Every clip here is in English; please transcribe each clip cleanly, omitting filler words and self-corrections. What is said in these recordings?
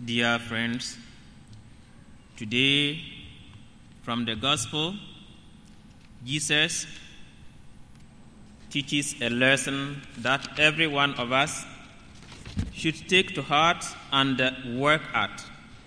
Dear friends, today from the Gospel, Jesus teaches a lesson that every one of us should take to heart and work at.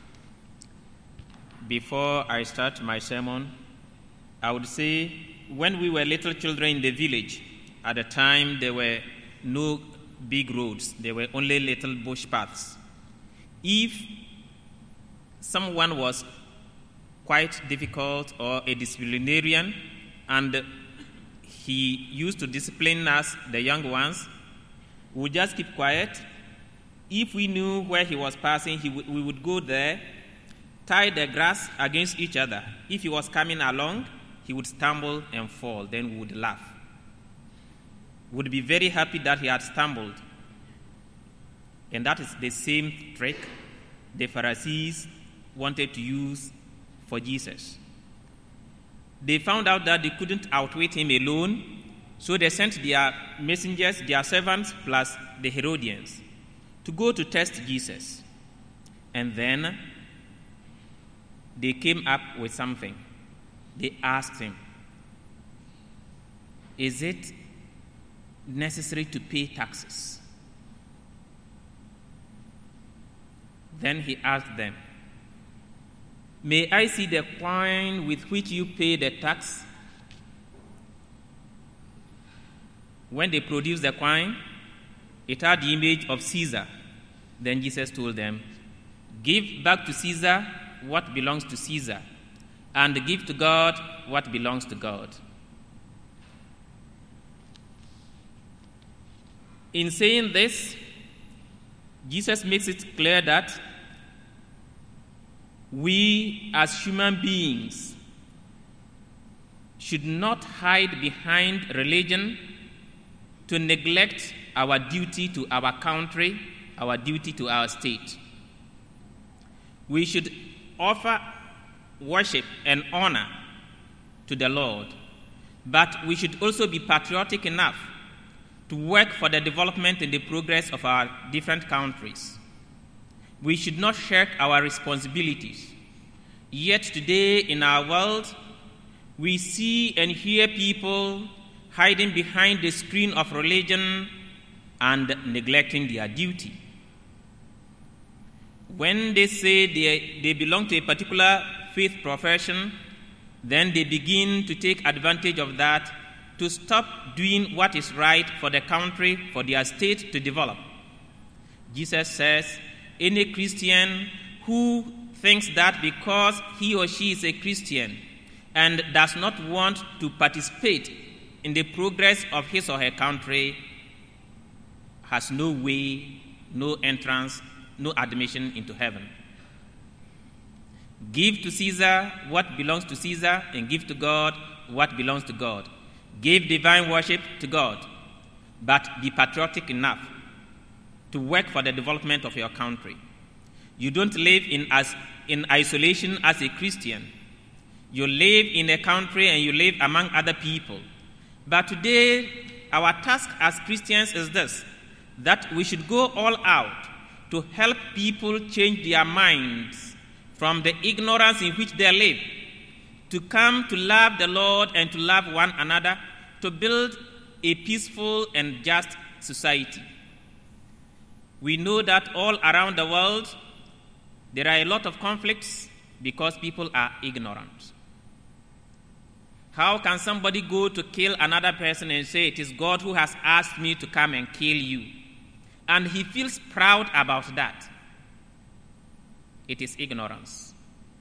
Before I start my sermon, I would say when we were little children in the village, at the time there were no big roads, there were only little bush paths. If someone was quite difficult or a disciplinarian and he used to discipline us, the young ones, we would just keep quiet. If we knew where he was passing, we would go there, tie the grass against each other. If he was coming along, he would stumble and fall. Then we would laugh. We would be very happy that he had stumbled. And that is the same trick the Pharisees wanted to use for Jesus. They found out that they couldn't outwit him alone, so they sent their messengers, their servants, plus the Herodians, to go to test Jesus. And then they came up with something. They asked him, "Is it necessary to pay taxes?" Then he asked them, "May I see the coin with which you pay the tax?" When they produced the coin, it had the image of Caesar. Then Jesus told them, "Give back to Caesar what belongs to Caesar, and give to God what belongs to God." In saying this, Jesus makes it clear that we as human beings should not hide behind religion to neglect our duty to our country, our duty to our state. We should offer worship and honor to the Lord, but we should also be patriotic enough to work for the development and the progress of our different countries. We should not shirk our responsibilities. Yet today in our world, we see and hear people hiding behind the screen of religion and neglecting their duty. When they say they belong to a particular faith profession, then they begin to take advantage of that to stop doing what is right for the country, for their state to develop. Jesus says, any Christian who thinks that because he or she is a Christian and does not want to participate in the progress of his or her country has no way, no entrance, no admission into heaven. Give to Caesar what belongs to Caesar, and give to God what belongs to God. Give divine worship to God, but be patriotic enough to work for the development of your country. You don't live in isolation as a Christian. You live in a country and you live among other people. But today, our task as Christians is this, that we should go all out to help people change their minds from the ignorance in which they live, to come to love the Lord and to love one another, to build a peaceful and just society. We know that all around the world, there are a lot of conflicts because people are ignorant. How can somebody go to kill another person and say, "It is God who has asked me to come and kill you"? And he feels proud about that. It is ignorance.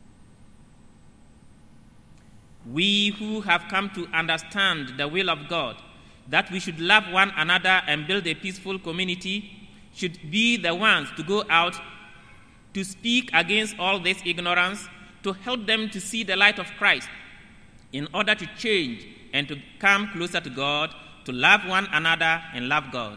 We who have come to understand the will of God, that we should love one another and build a peaceful community, should be the ones to go out to speak against all this ignorance, to help them to see the light of Christ in order to change and to come closer to God, to love one another and love God.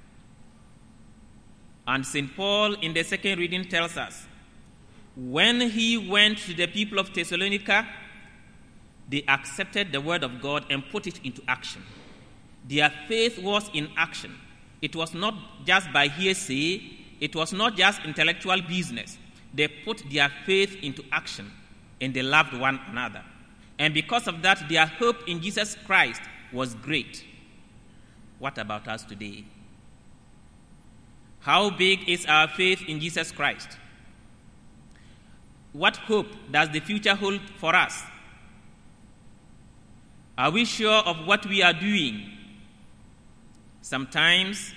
And St. Paul in the second reading tells us, when he went to the people of Thessalonica, they accepted the word of God and put it into action. Their faith was in action. It was not just by hearsay. It was not just intellectual business. they put their faith into action and they loved one another. And because of that, their hope in Jesus Christ was great. What about us today? How big is our faith in Jesus Christ? What hope does the future hold for us? Are we sure of what we are doing? Sometimes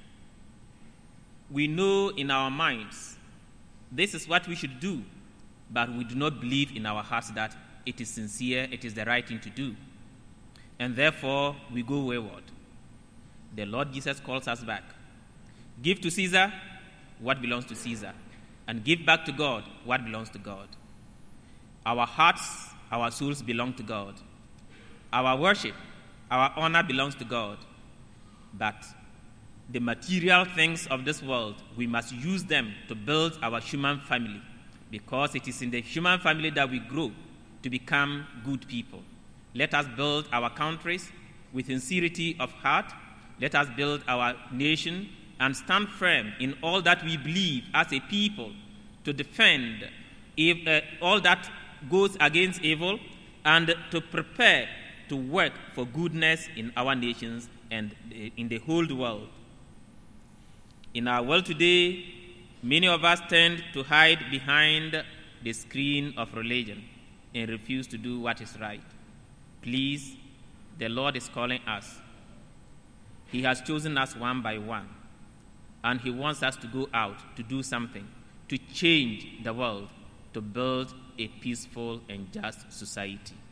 we know in our minds this is what we should do, but we do not believe in our hearts that it is sincere, it is the right thing to do. And therefore, we go wayward. The Lord Jesus calls us back. Give to Caesar what belongs to Caesar, and give back to God what belongs to God. Our hearts, our souls belong to God. Our worship, our honor belongs to God. But the material things of this world, we must use them to build our human family, because it is in the human family that we grow to become good people. Let us build our countries with sincerity of heart. Let us build our nation and stand firm in all that we believe as a people to defend all that goes against evil and to prepare to work for goodness in our nations and in the whole world. In our world today, many of us tend to hide behind the screen of religion and refuse to do what is right. Please, the Lord is calling us. He has chosen us one by one, and He wants us to go out to do something, to change the world, to build a peaceful and just society.